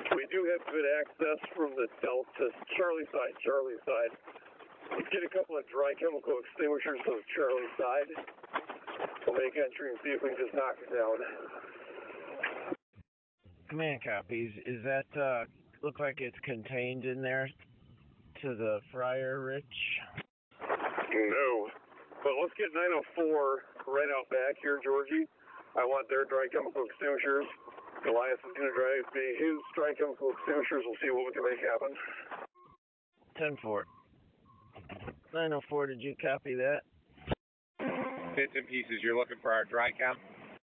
We do have good access from the Delta Charlie side. Let's get a couple of dry chemical extinguishers on the Charlie side. We'll make entry and see if we can just knock it down. Command copies. Is that look like it's contained in there to the fryer, Rich? No. But let's get 904 right out back here, Georgie. I want their dry chemical extinguishers. Elias is going to drive me his dry chemical extinguishers. We'll see what we can make happen. 10-4. 904, did you copy that? Bits and pieces, you're looking for our dry chem?